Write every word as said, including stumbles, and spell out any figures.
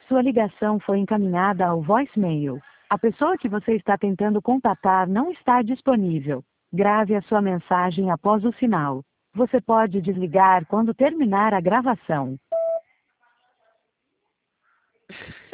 Sua ligação foi encaminhada ao voicemail. A pessoa que você está tentando contatar não está disponível. Grave a sua mensagem após o sinal. Você pode desligar quando terminar a gravação.